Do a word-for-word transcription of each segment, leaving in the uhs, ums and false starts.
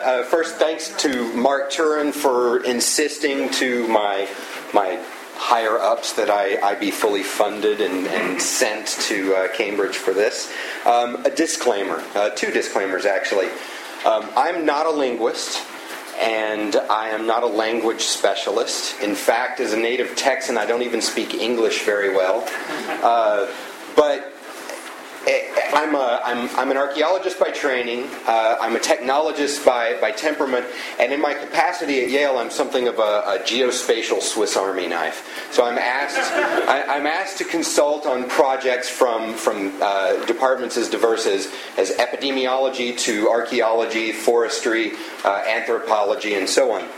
uh, first, thanks to Mark Turin for insisting to my my higher-ups that I, I be fully funded and, and sent to uh, Cambridge for this. Um, a disclaimer, uh, two disclaimers actually. Um, I'm not a linguist, and I am not a language specialist. In fact, as a native Texan, I don't even speak English very well. Uh, but I'm, a, I'm, I'm an archaeologist by training, uh, I'm a technologist by, by temperament, and in my capacity at Yale, I'm something of a, a geospatial Swiss Army knife. So I'm asked, I, I'm asked to consult on projects from, from uh, departments as diverse as, as epidemiology to archaeology, forestry, uh, anthropology, and so on.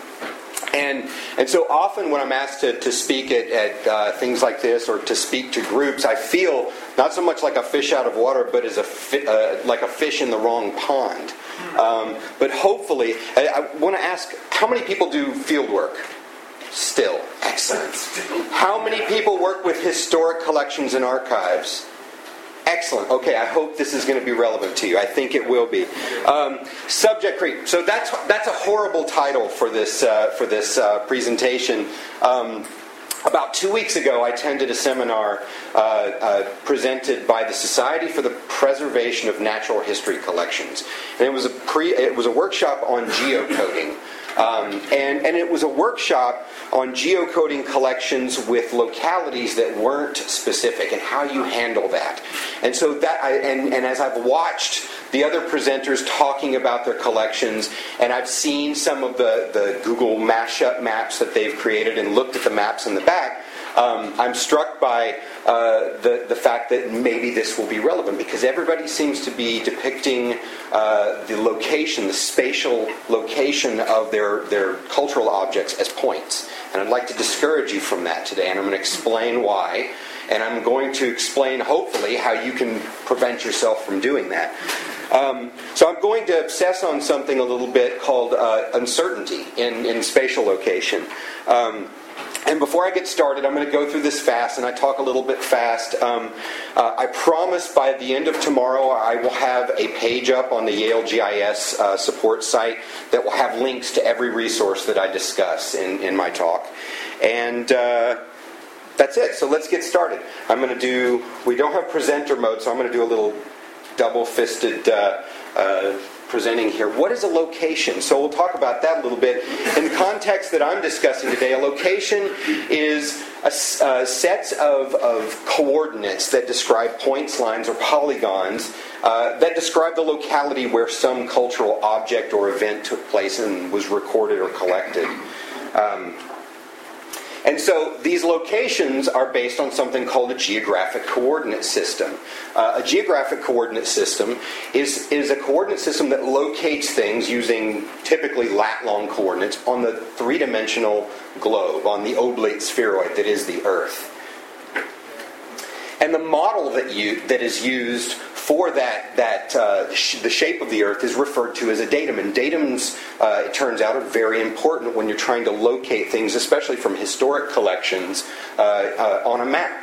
And and so often when I'm asked to, to speak at, at uh, things like this or to speak to groups, I feel not so much like a fish out of water, but as a fi- uh, like a fish in the wrong pond. Um, but hopefully, I, I want to ask, how many people do field work? Still. Excellent. How many people work with historic collections and archives? Excellent. Okay, I hope this is going to be relevant to you. I think it will be. Um, subject creep. So that's that's a horrible title for this uh, for this uh, presentation. Um, about two weeks ago, I attended a seminar uh, uh, presented by the Society for the Preservation of Natural History Collections, and it was a pre it was a workshop on geocoding. Um, and, and it was a workshop on geocoding collections with localities that weren't specific and how you handle that. And so that, I, and, and as I've watched the other presenters talking about their collections, and I've seen some of the, the Google mashup maps that they've created and looked at the maps in the back, um, I'm struck by uh, the, the fact that maybe this will be relevant, because everybody seems to be depicting uh, the location, the spatial location of their, their cultural objects as points. And I'd like to discourage you from that today, and I'm going to explain why. And I'm going to explain, hopefully, how you can prevent yourself from doing that. Um, so I'm going to obsess on something a little bit called uh, uncertainty in, in spatial location. Um, And before I get started, I'm going to go through this fast, and I talk a little bit fast. Um, uh, I promise by the end of tomorrow I will have a page up on the Yale G I S uh, support site that will have links to every resource that I discuss in, in my talk. And uh, that's it. So let's get started. I'm going to do, we don't have presenter mode, so I'm going to do a little double-fisted uh, uh, presenting here. What is a location? So we'll talk about that a little bit. In the context that I'm discussing today, a location is a, a set of, of coordinates that describe points, lines, or polygons uh, that describe the locality where some cultural object or event took place and was recorded or collected. Um, And so these locations are based on something called a geographic coordinate system. Uh, a geographic coordinate system is, is a coordinate system that locates things using typically lat-long coordinates on the three-dimensional globe, on the oblate spheroid that is the Earth. And the model that you, that is used for that, that uh, sh- the shape of the Earth is referred to as a datum. And datums, uh, it turns out, are very important when you're trying to locate things, especially from historic collections, uh, uh, on a map.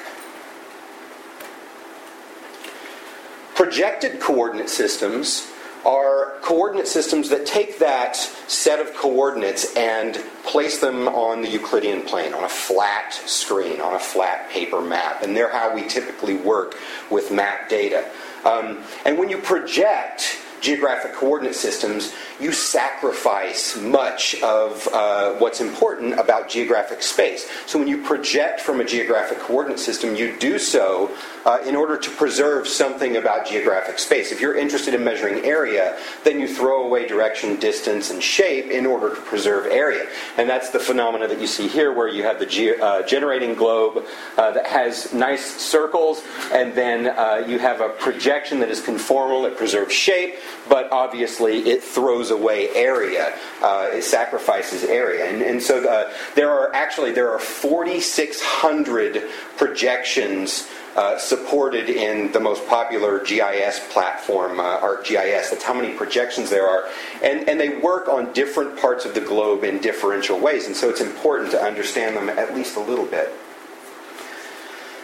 Projected coordinate systems are coordinate systems that take that set of coordinates and place them on the Euclidean plane, on a flat screen, on a flat paper map. And they're how we typically work with map data. Um, and when you project geographic coordinate systems, you sacrifice much of uh, what's important about geographic space. So when you project from a geographic coordinate system, you do so uh, in order to preserve something about geographic space. If you're interested in measuring area, then you throw away direction, distance, and shape in order to preserve area. And that's the phenomena that you see here, where you have the ge- uh, generating globe uh, that has nice circles, and then uh, you have a projection that is conformal, it preserves shape, but obviously it throws away area. Uh, it sacrifices area. And, and so uh, there are actually, there are forty-six hundred projections uh, supported in the most popular G I S platform, uh, ArcGIS. That's how many projections there are. And, and they work on different parts of the globe in differential ways. And so it's important to understand them at least a little bit.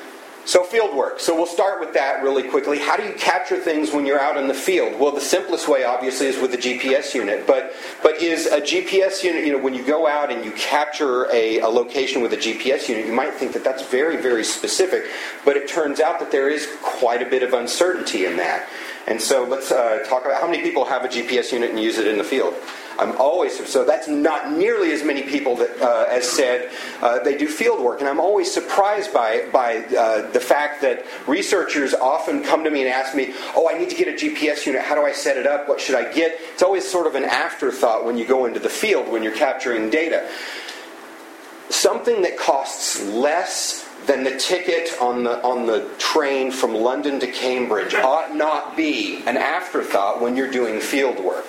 So field work. So we'll start with that really quickly. How do you capture things when you're out in the field? Well, the simplest way, obviously, is with the G P S unit. But but is a G P S unit, you know, when you go out and you capture a, a location with a G P S unit, you might think that that's very, very specific. But it turns out that there is quite a bit of uncertainty in that. And so let's uh, talk about how many people have a G P S unit and use it in the field. I'm always so that's not nearly as many people that, uh, as said, uh, they do field work, and I'm always surprised by by uh, the fact that researchers often come to me and ask me, "Oh, I need to get a G P S unit. How do I set it up? What should I get?" It's always sort of an afterthought when you go into the field when you're capturing data. Something that costs less than the ticket on the on the train from London to Cambridge ought not be an afterthought when you're doing field work.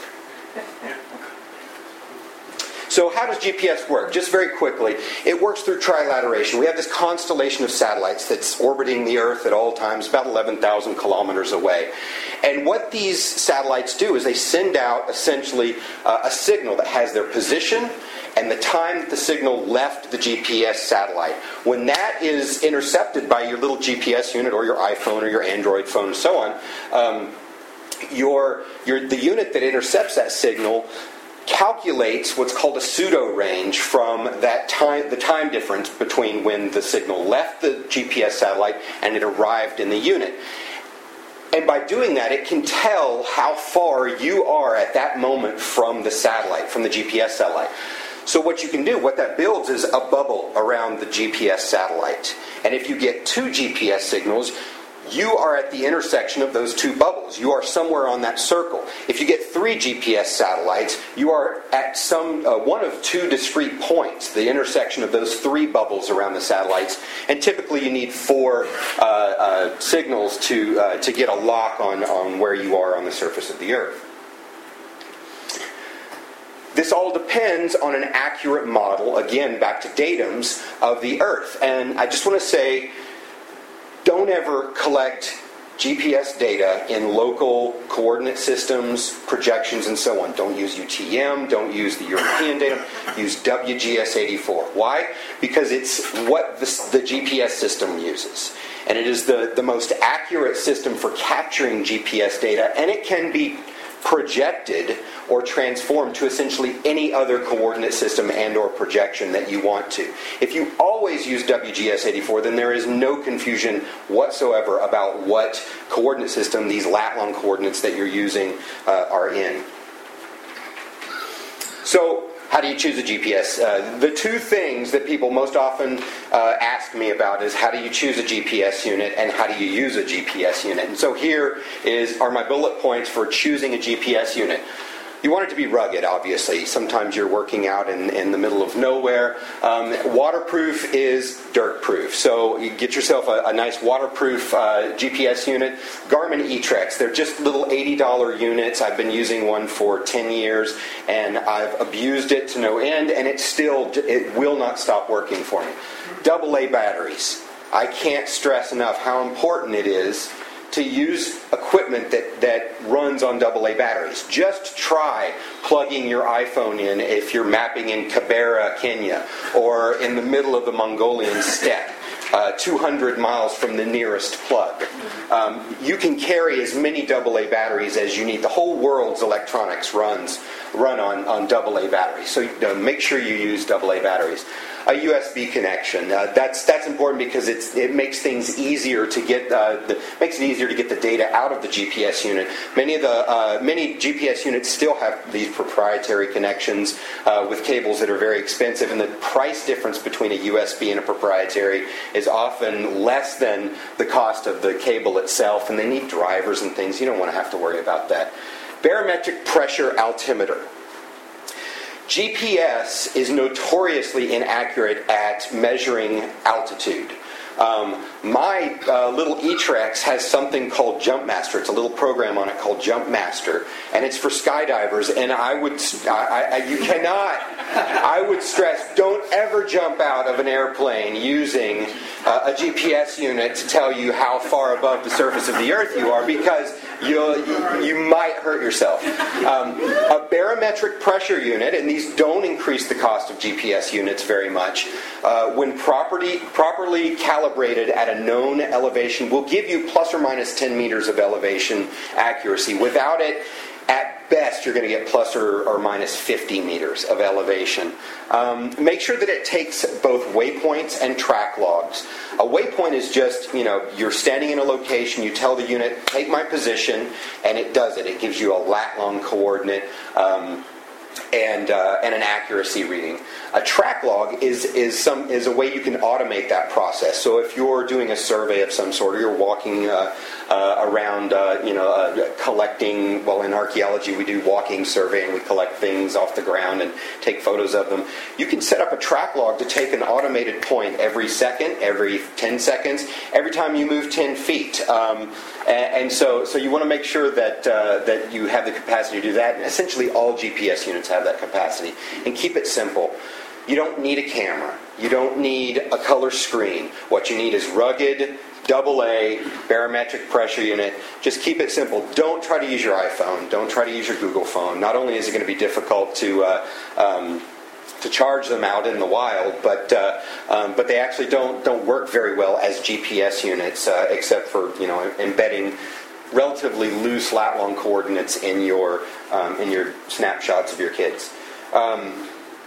So how does G P S work? Just very quickly, it works through trilateration. We have this constellation of satellites that's orbiting the Earth at all times, about eleven thousand kilometers away. And what these satellites do is they send out essentially uh, a signal that has their position and the time that the signal left the G P S satellite. When that is intercepted by your little G P S unit or your iPhone or your Android phone and so on, um, your, your, the unit that intercepts that signal calculates what's called a pseudo range from that time, the time difference between when the signal left the G P S satellite and it arrived in the unit. And by doing that, it can tell how far you are at that moment from the satellite, from the G P S satellite. So what you can do, what that builds is a bubble around the G P S satellite. And if you get two G P S signals, you are at the intersection of those two bubbles. You are somewhere on that circle. If you get three G P S satellites, you are at some uh, one of two discrete points, the intersection of those three bubbles around the satellites. And typically you need four uh, uh, signals to uh, to get a lock on, on where you are on the surface of the Earth. This all depends on an accurate model, again, back to datums, of the Earth. And I just want to say, don't ever collect G P S data in local coordinate systems, projections, and so on. Don't use U T M, don't use the European datum, use W G S eighty-four. Why? Because it's what the, the G P S system uses. And it is the, the most accurate system for capturing G P S data, and it can be projected or transformed to essentially any other coordinate system and or projection that you want to. If you always use W G S eighty-four, then there is no confusion whatsoever about what coordinate system these lat long coordinates that you're using uh, are in. So, how do you choose a G P S? Uh, the two things that people most often uh, ask me about is how do you choose a G P S unit and how do you use a G P S unit? And so here is are my bullet points for choosing a G P S unit. You want it to be rugged, obviously. Sometimes you're working out in, in the middle of nowhere. Um, waterproof is dirt-proof. So you get yourself a, a nice waterproof uh, G P S unit. Garmin eTrex, they're just little eighty dollars units. I've been using one for ten years, and I've abused it to no end, and it still it will not stop working for me. double A batteries. I can't stress enough how important it is to use equipment that, that runs on double A batteries. Just try plugging your iPhone in if you're mapping in Kibera, Kenya, or in the middle of the Mongolian steppe, uh, two hundred miles from the nearest plug. Um, you can carry as many double A batteries as you need. The whole world's electronics runs run on, on double A batteries. So uh, make sure you use double A batteries. A U S B connection. Uh, that's that's important because it's it makes things easier to get uh, the, makes it easier to get the data out of the G P S unit. Many of the uh, many G P S units still have these proprietary connections uh, with cables that are very expensive, and the price difference between a U S B and a proprietary is often less than the cost of the cable itself. And they need drivers and things. You don't want to have to worry about that. Barometric pressure altimeter. G P S is notoriously inaccurate at measuring altitude. Um, my uh, little eTrex has something called Jumpmaster. It's a little program on it called Jumpmaster, and it's for skydivers. And I would, I, I, you cannot. I would stress: don't ever jump out of an airplane using uh, a G P S unit to tell you how far above the surface of the Earth you are, because you'll, you, you might hurt yourself. Um, a barometric pressure unit, and these don't increase the cost of G P S units very much, uh, when properly, properly calibrated at a known elevation, will give you plus or minus ten meters of elevation accuracy. Without it, at best, you're going to get plus or, or minus fifty meters of elevation. Um, make sure that it takes both waypoints and track logs. A waypoint is just, you know, you're standing in a location, you tell the unit, take my position, and it does it. It gives you a lat-long coordinate um, and uh, and an accuracy reading. A track log is is some is a way you can automate that process. So if you're doing a survey of some sort, or you're walking uh, uh, around, uh, you know, uh, collecting. Well, in archaeology, we do walking survey, and we collect things off the ground and take photos of them. You can set up a track log to take an automated point every second, every ten seconds, every time you move ten feet. Um, and, and so, so you want to make sure that uh, that you have the capacity to do that. And essentially, all G P S units have that capacity. And keep it simple. You don't need a camera. You don't need a color screen. What you need is rugged, double A, barometric pressure unit. Just keep it simple. Don't try to use your iPhone. Don't try to use your Google phone. Not only is it going to be difficult to uh, um, to charge them out in the wild, but uh, um, but they actually don't don't work very well as G P S units, uh, except for, you know, embedding relatively loose lat-long coordinates in your um, in your snapshots of your kids. Um,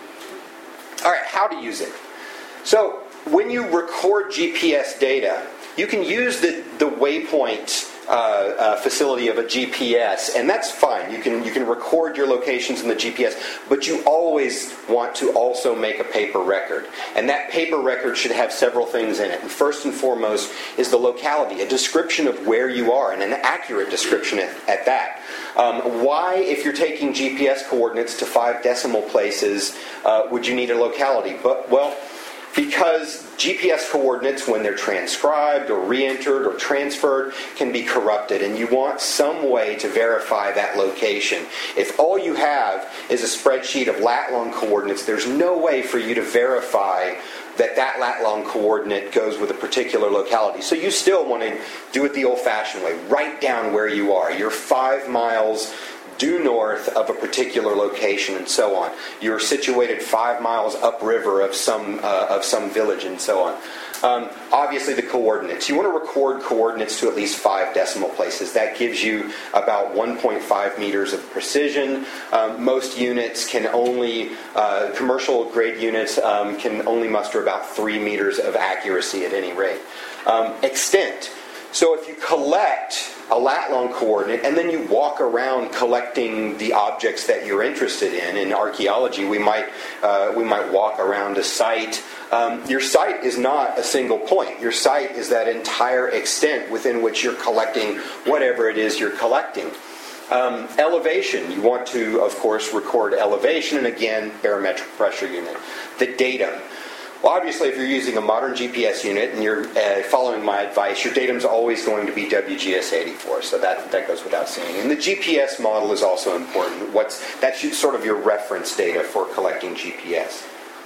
all right, how to use it. So when you record G P S data, you can use the the waypoint uh, uh, facility of a G P S, and that's fine. You can you can record your locations in the G P S, but you always want to also make a paper record, and that paper record should have several things in it. And first and foremost is the locality, a description of where you are, and an accurate description at, at that. Um, why, if you're taking G P S coordinates to five decimal places, uh, would you need a locality? But well. Because G P S coordinates, when they're transcribed or re-entered or transferred, can be corrupted, and you want some way to verify that location. If all you have is a spreadsheet of lat-long coordinates, there's no way for you to verify that that lat-long coordinate goes with a particular locality. So you still want to do it the old-fashioned way. Write down where you are. You're five miles due north of a particular location, and so on. You're situated five miles upriver of some uh, of some village, and so on. Um, obviously, the coordinates. You want to record coordinates to at least five decimal places. That gives you about one point five meters of precision. Um, most units can only, uh, commercial grade units um, can only muster about three meters of accuracy at any rate. Um, extent. So if you collect a lat-long coordinate and then you walk around collecting the objects that you're interested in, in archaeology we might uh, we might walk around a site. Um, your site is not a single point. Your site is that entire extent within which you're collecting whatever it is you're collecting. Um, elevation. You want to, of course, record elevation, and again, barometric pressure unit. The datum. Well, obviously, if you're using a modern G P S unit and you're uh, following my advice, your datum's always going to be W G S eighty-four, so that, that goes without saying. And the G P S model is also important. What's that's sort of your reference data for collecting G P S.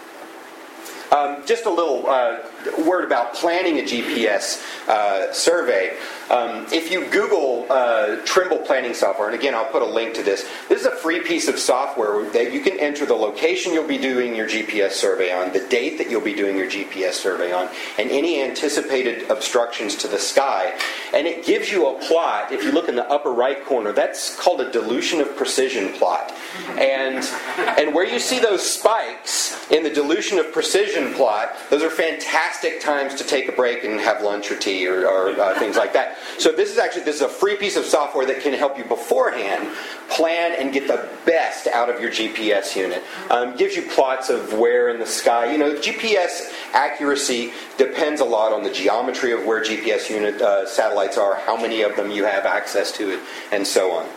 Um, just a little uh, word about planning a G P S uh, survey. Um, if you Google uh, Trimble planning software, and again I'll put a link to this, this is a free piece of software that you can enter the location you'll be doing your G P S survey on, the date that you'll be doing your G P S survey on, and any anticipated obstructions to the sky. And it gives you a plot. If you look in the upper right corner, that's called a dilution of precision plot. And, and where you see those spikes in the dilution of precision plot, those are fantastic times to take a break and have lunch or tea or, or uh, things like that. So this is actually this is a free piece of software that can help you beforehand plan and get the best out of your G P S unit. Um, gives you plots of where in the sky. You know, G P S accuracy depends a lot on the geometry of where G P S unit uh, satellites are, how many of them you have access to, and so on.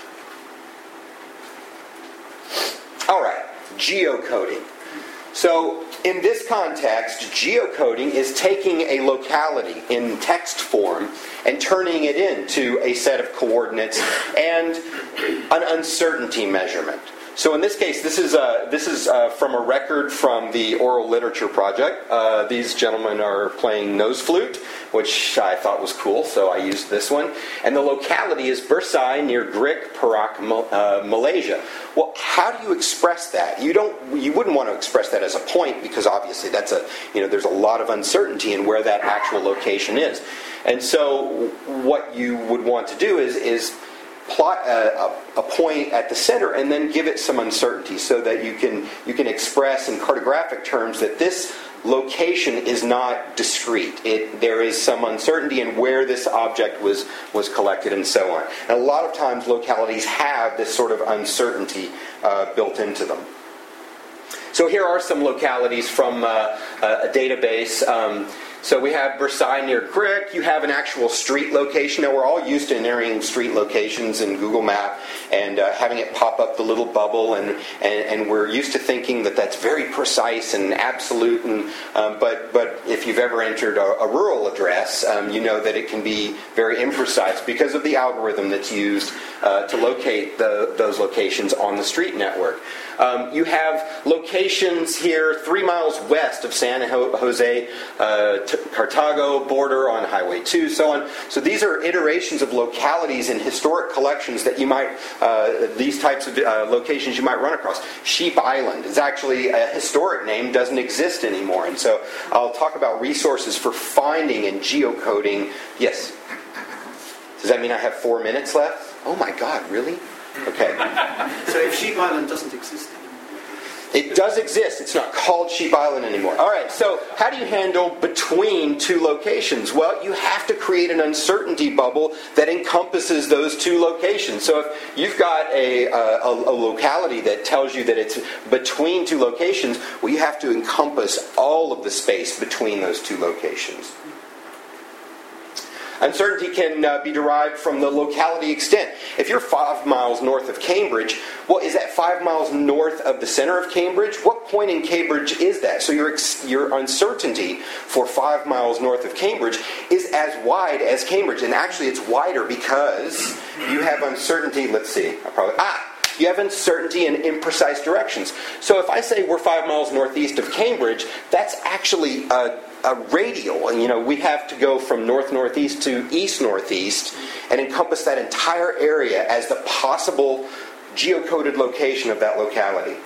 All right, geocoding. So in this context, geocoding is taking a locality in text form and turning it into a set of coordinates and an uncertainty measurement. So in this case, this is uh, this is uh, from a record from the Oral Literature Project. Uh, these gentlemen are playing nose flute, which I thought was cool, so I used this one. And the locality is Bersai near Grik, Perak, uh, Malaysia. Well, how do you express that? You don't. You wouldn't want to express that as a point because obviously that's a you know there's a lot of uncertainty in where that actual location is. And so what you would want to do is is plot a, a point at the center and then give it some uncertainty so that you can you can express in cartographic terms that this location is not discrete. It, there is some uncertainty in where this object was, was collected and so on. And a lot of times localities have this sort of uncertainty uh, built into them. So here are some localities from uh, a database. Um, So we have Bersai near Grik. You have an actual street location. Now, we're all used to entering street locations in Google Map and uh, having it pop up the little bubble, and, and, and we're used to thinking that that's very precise and absolute. And, um, but, but if you've ever entered a, a rural address, um, you know that it can be very imprecise because of the algorithm that's used uh, to locate the, those locations on the street network. Um, you have locations here three miles west of San Jose, uh, Cartago border on Highway two, so on. So these are iterations of localities in historic collections that you might, uh, these types of uh, locations you might run across. Sheep Island is actually a historic name, doesn't exist anymore. And so I'll talk about resources for finding and geocoding. Yes? Does that mean I have four minutes left? Oh my God, really? Okay. So if Sheep Island doesn't exist anymore? It does exist. It's not called Sheep Island anymore. All right, so how do you handle between two locations? Well, you have to create an uncertainty bubble that encompasses those two locations. So if you've got a, a, a locality that tells you that it's between two locations, well, you have to encompass all of the space between those two locations. Uncertainty can uh, be derived from the locality extent. If you're five miles north of Cambridge, well, is that five miles north of the center of Cambridge? What point in Cambridge is that? So your ex- your uncertainty for five miles north of Cambridge is as wide as Cambridge. And actually it's wider because you have uncertainty, let's see, I probably, ah! You have uncertainty in imprecise directions. So if I say we're five miles northeast of Cambridge, that's actually a, a radial. And, you know, we have to go from north-northeast to east-northeast and encompass that entire area as the possible geocoded location of that locality.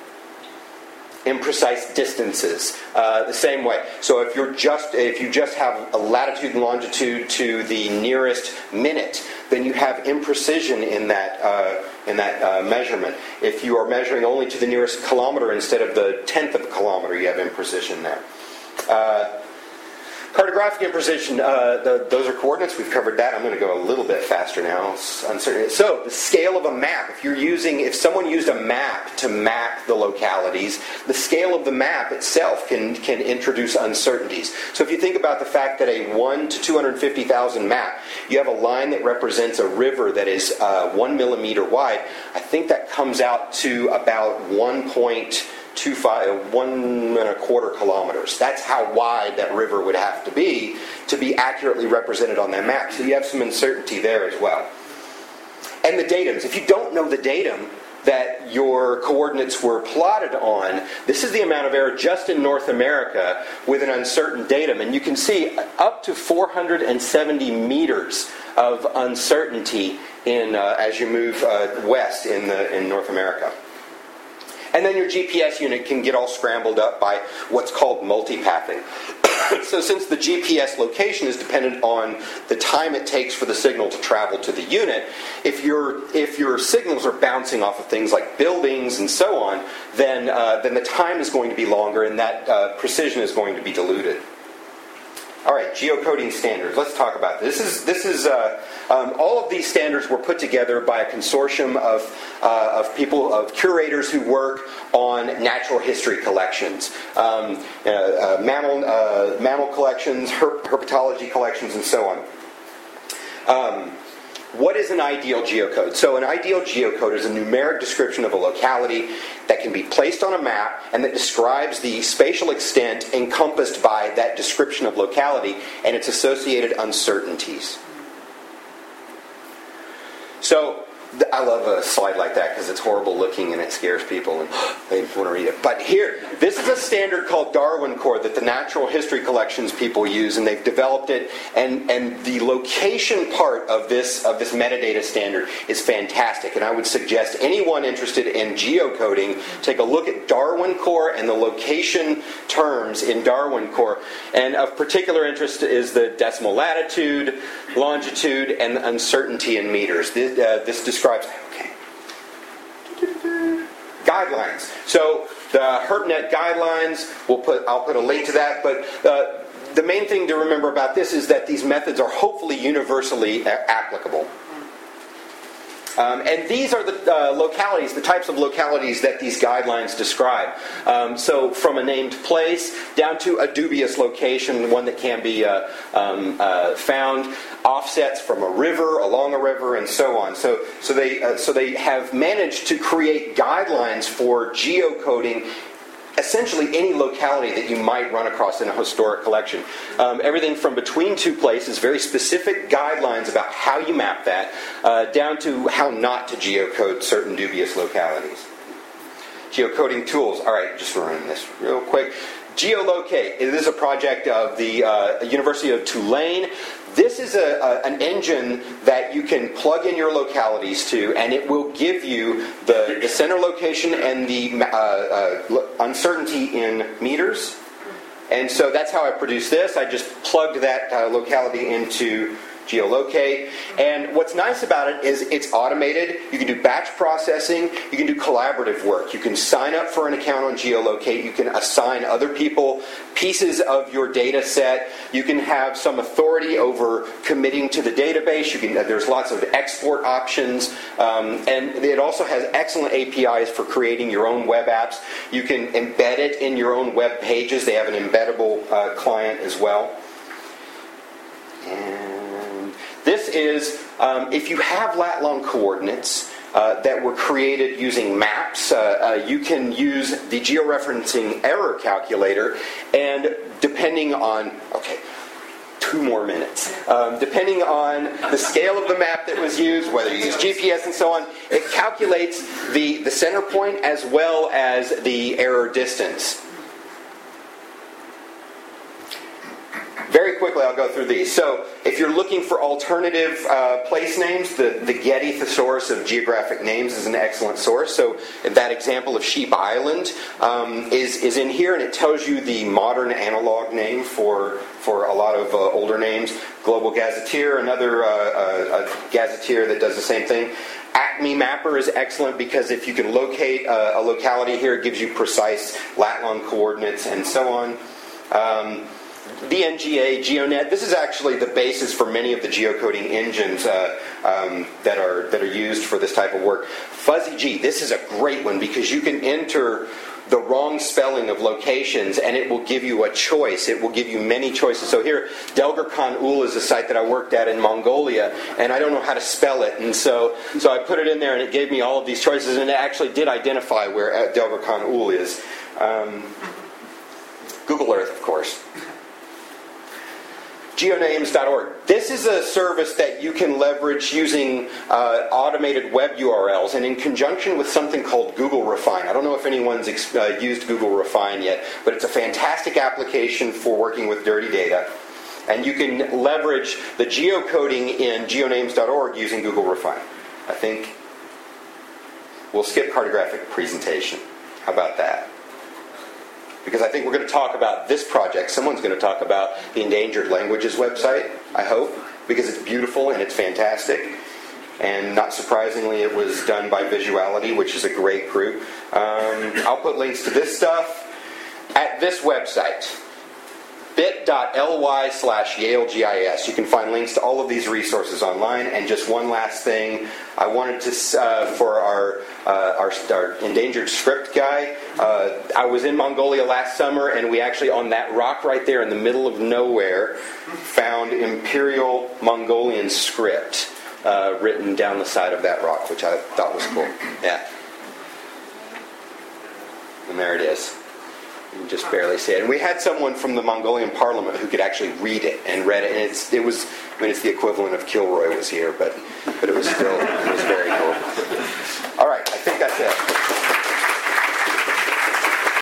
Imprecise distances, uh, the same way. So if you're just if you just have a latitude and longitude to the nearest minute, then you have imprecision in that uh, in that uh, measurement. If you are measuring only to the nearest kilometer instead of the tenth of a kilometer, you have imprecision there. Uh, Cartographic imprecision, uh, the, those are coordinates. We've covered that. I'm going to go a little bit faster now. Uncertain. So, the scale of a map. If you're using, if someone used a map to map the localities, the scale of the map itself can can introduce uncertainties. So, if you think about the fact that a one to two hundred fifty thousand map, you have a line that represents a river that is uh, one millimeter wide. I think that comes out to about one point two five, one and a quarter kilometers. That's how wide that river would have to be to be accurately represented on that map. So you have some uncertainty there as well. And the datums. If you don't know the datum that your coordinates were plotted on, this is the amount of error just in North America with an uncertain datum. And you can see up to four hundred seventy meters of uncertainty in uh, as you move uh, west in the in North America. And then your G P S unit can get all scrambled up by what's called multipathing. So since the G P S location is dependent on the time it takes for the signal to travel to the unit, if your if your signals are bouncing off of things like buildings and so on, then uh, then the time is going to be longer and that uh, precision is going to be diluted. All right, geocoding standards. Let's talk about this. This is this is uh, um, all of these standards were put together by a consortium of uh, of people of curators who work on natural history collections, um, uh, uh, mammal uh, mammal collections, herp- herpetology collections, and so on. Um, What is an ideal geocode? So an ideal geocode is a numeric description of a locality that can be placed on a map and that describes the spatial extent encompassed by that description of locality and its associated uncertainties. So I love a slide like that because it's horrible looking and it scares people and they want to read it. But here, this is a standard called Darwin Core that the natural history collections people use, and they've developed it. And, and the location part of this of this metadata standard is fantastic. And I would suggest anyone interested in geocoding take a look at Darwin Core and the location terms in Darwin Core. And of particular interest is the decimal latitude, longitude, and the uncertainty in meters. This, uh, this describes okay. guidelines. So the HerpNet guidelines, we'll put. I'll put a link to that. But uh, the main thing to remember about this is that these methods are hopefully universally a- applicable. Um, and these are the uh, localities, the types of localities that these guidelines describe. Um, so from a named place down to a dubious location, one that can be uh, um, uh, found, offsets from a river, along a river, and so on. So, so they uh, so they have managed to create guidelines for geocoding essentially any locality that you might run across in a historic collection. Um, everything from between two places, very specific guidelines about how you map that, uh, down to how not to geocode certain dubious localities. Geocoding tools. All right, just running this real quick. Geolocate. It is a project of the uh, University of Tulane. This is a, a, an engine that you can plug in your localities to, and it will give you the, the center location and the uh, uh, uncertainty in meters. And so that's how I produced this. I just plugged that uh, locality into Geolocate. And what's nice about it is it's automated. You can do batch processing. You can do collaborative work. You can sign up for an account on Geolocate. You can assign other people pieces of your data set. You can have some authority over committing to the database. You can. There's lots of export options. Um, and it also has excellent A P Is for creating your own web apps. You can embed it in your own web pages. They have an embeddable uh, client as well. And this is, um, if you have lat-long coordinates uh, that were created using maps, uh, uh, you can use the georeferencing error calculator, and depending on, okay, two more minutes. Um, depending on the scale of the map that was used, whether you use G P S and so on, it calculates the, the center point as well as the error distance. Very quickly, I'll go through these. So, if you're looking for alternative uh, place names, the, the Getty Thesaurus of Geographic Names is an excellent source. So, that example of Sheep Island um, is, is in here, and it tells you the modern analog name for, for a lot of uh, older names. Global Gazetteer, another uh, uh, a gazetteer that does the same thing. Acme Mapper is excellent because if you can locate a, a locality here, it gives you precise lat-long coordinates and so on. Um, B N G A, GeoNet. This is actually the basis for many of the geocoding engines uh, um, that are that are used for this type of work. Fuzzy G. This is a great one because you can enter the wrong spelling of locations and it will give you a choice. It will give you many choices. So here, Delgar Khan Ul is a site that I worked at in Mongolia, and I don't know how to spell it, and so so I put it in there and it gave me all of these choices, and it actually did identify where Delgar Khan Ul is. Um, Google Earth, of course. Geonames dot org. This is a service that you can leverage using uh, automated web U R Ls and in conjunction with something called Google Refine. I don't know if anyone's ex- uh, used Google Refine yet, but it's a fantastic application for working with dirty data. And you can leverage the geocoding in geonames dot org using Google Refine. I think we'll skip cartographic presentation. How about that? Because I think we're going to talk about this project. Someone's going to talk about the Endangered Languages website, I hope, because it's beautiful and it's fantastic. And not surprisingly, it was done by Visuality, which is a great group. Um, I'll put links to this stuff at this website, bit.ly slash YaleGIS. You can find links to all of these resources online. And just one last thing, I wanted to, uh, for our, uh, our our endangered script guy, uh, I was in Mongolia last summer, and we actually, on that rock right there in the middle of nowhere, found Imperial Mongolian script uh, written down the side of that rock, which I thought was cool. Yeah. And there it is. You can just barely see it. And we had someone from the Mongolian parliament who could actually read it and read it. And it's, it was, I mean, it's the equivalent of Kilroy was here, but, but it was still, it was very cool. All right, I think that's it.